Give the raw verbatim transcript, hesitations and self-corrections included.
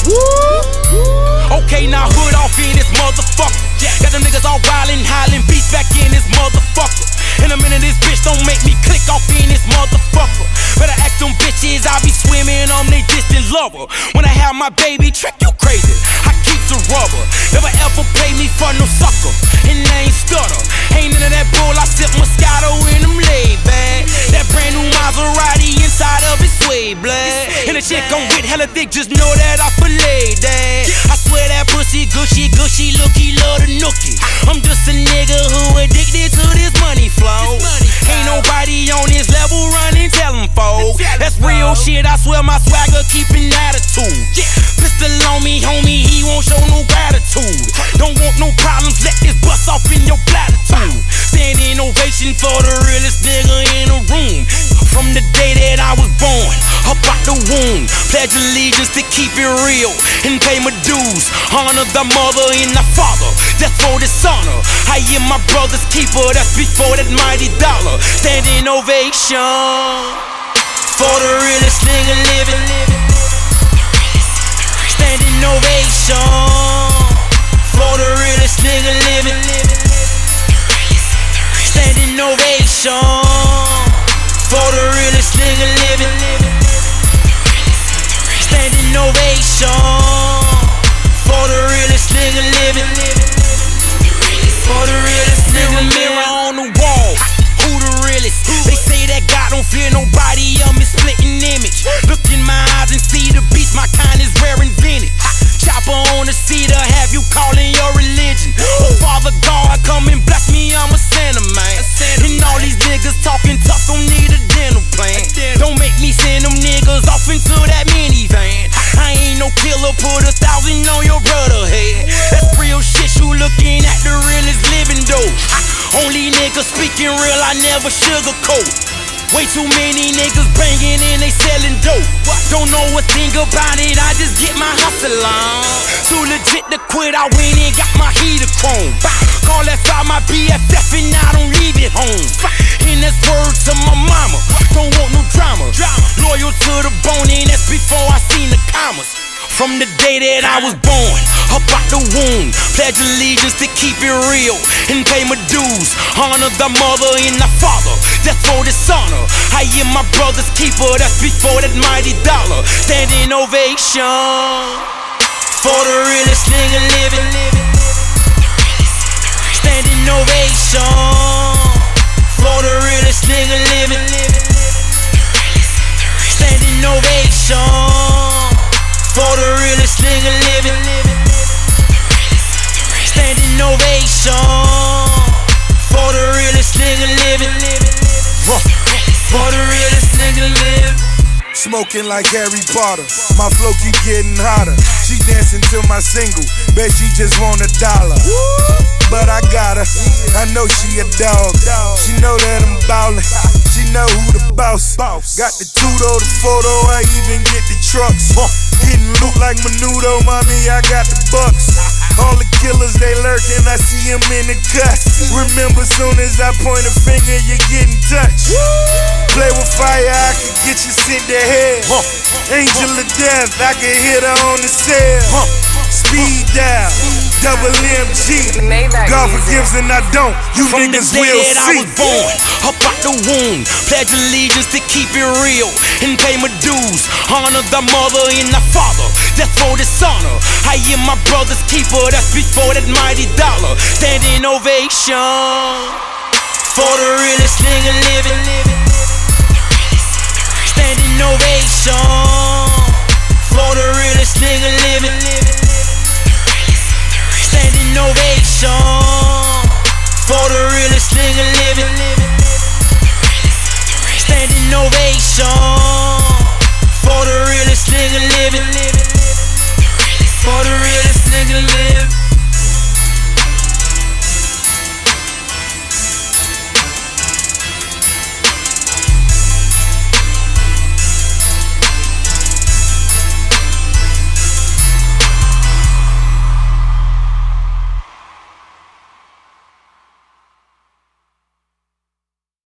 Okay, now hood off in this motherfucker. Got them niggas all wildin', hollin', beats back in this motherfucker. In a minute, this bitch don't make me click off in this motherfucker. Better ask them bitches, I be swimming on they distant lover. When I have my baby, trick you crazy. I keeps a rubber. Never ever play me for no sucker. And I ain't stutter. Ain't none of that bull, I sip Moscato in them laid back. That brand new Maserati inside of it sway black. And the chick I'm with hella thick, just know that I fillet that. I swear that pussy gushy, gushy, looky, love the nookie. I'm just a nigga who addicted to this money flow. Ain't nobody on this level running, tell them folks. That's real shit, I swear my swagger keeping attitude. Pistol on me, homie, he won't show no gratitude. Don't want no problems, let this bust off in your platitude. Standing ovation for the realest nigga in the room. From the day that I was born, up out the womb. Pledge allegiance to keep it real and pay my dues. Honor the mother and the father, that's for dishonor. I am my brother's keeper, that's before that mighty dollar. Standing ovation for the realest nigga living. Standing ovation for the realest nigga living. Standing ovation for the realest nigga living. Standing ovation for the realest nigga living. For the realest nigga living. Mirror on the wall, who the realest? They say that God don't fear nobody, I'm his splitting image. Look in my eyes and see the beast, my kind is rare and vintage. Chopper on the cedar, have you calling your religion? Oh, Father God, come and bless me, I'm a sinner, man. And all these niggas talking tough, gon' need a dental plan. Don't make me send them niggas off into that minivan. I ain't no killer, put a thousand on your brother head. That's real shit, you looking at the realest living though. Only niggas speaking real, I never sugarcoat. Way too many niggas banging and they selling dope. Don't know a thing about it, I just get my hustle on. Too legit to quit, I went and got my heater chrome. Call that file my B F F and I don't leave it home. And that's word to my mama, don't want no drama. Loyal to the bone and that's before I seen the commas. From the day that I was born, up out the womb. Pledge allegiance to keep it real and pay my dues. Honor the mother and the father, that's for dishonor. I am my brother's keeper, that's before that mighty dollar. Standing ovation for the realest nigga living. Standing ovation for the realest nigga living. Standing ovation for the realest nigga living. Standing ovation for the realest nigga living. For the realest nigga living. Smoking like Harry Potter, my flow keep getting hotter. She dancing to my single, bet she just want a dollar. But I got her, I know she a dog. She know that I'm ballin', she know who the boss. Got the two-door, the photo, I even get the trucks. Getting loot like Menudo, mommy, I got the bucks. All the killers, they lurking, I see them in the cut. Remember, soon as I point a finger, you getting touched. Play with fire, I can get you sent to hell. Angel of death, I can hit her on the cell. Speed down, double M G. God forgives and I don't, you From niggas the day will that see. I was born, up out the womb. Pledge allegiance to keep it real and pay my dues. Honor the mother and the father, that's for dishonor. I am my brother's keeper, that's before that mighty dollar. Standing ovation for the realest nigga living. Standing ovation for the realest nigga living. Standing ovation for the realest nigga living. Standing ovation for the realest nigga living. For the realest nigga living.